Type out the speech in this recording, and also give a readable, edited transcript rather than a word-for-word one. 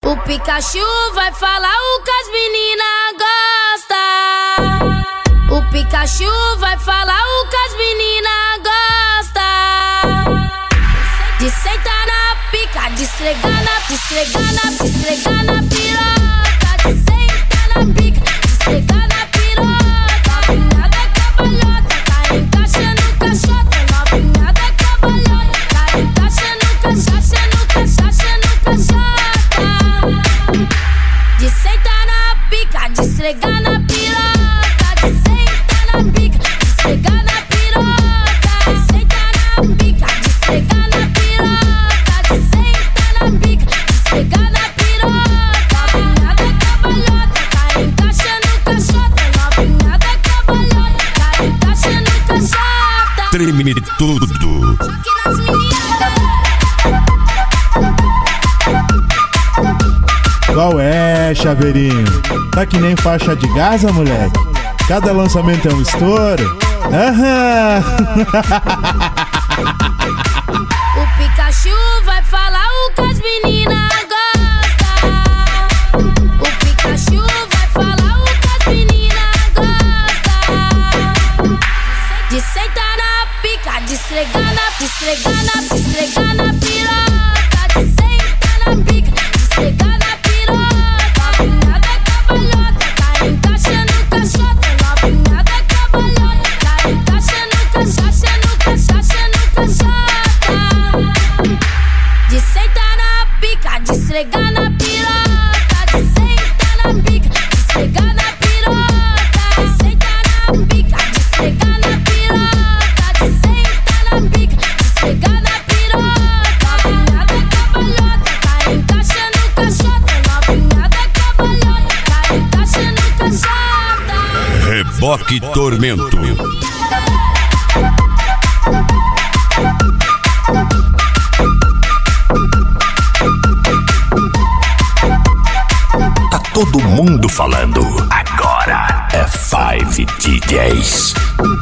O Pikachu vai falar o que as meninas gostam. O Pikachu vai falar o que as meninas gostam. De sentar na pica, de esfregar na piroca. De sentar na pica, de esfregar na piroca. Novinha da cabalhota, tá encaixando caixota. Novinha da cabalhota, tá encaixando caixota, no caixota. De sentar na pica, de esfregar na piroca. De sentar na pica, de esfregar na piroca. De sentar na pica, de esfregar na piroca. De sentar na pica, de esfregar na piroca. Novinha da cabalhota, tá encaixando caixota. Novinha da cabalhota, tá encaixando caixota. Treme tudo. Choque nas meninas. Qual é, chaveirinho? Tá que nem faixa de Gaza, moleque? Cada lançamento é um estouro? Aham! O Pikachu vai falar o que as meninas gostam. O Pikachu vai falar o que as meninas gostam. De sentar na pica, de esfregar na piroca. De sentar na pica, de esfregar na piroca. Novinha da cabalhota, tá encaixando caixota. Novinha da cabalhota, tá encaixando caixota, no caixota. De sentar na pica, de esfregar na piroca. De sentar na pica, de esfregar na piroca. De sentar na pica, de esfregar na piroca. De sentar na pica, de esfregar na piroca. Novinha da cabalhota, tá encaixando caixota. Novinha da cabalhota, tá encaixando caixota. Reboque Tormento. Tá todo mundo falando. Agora é 5 DJs.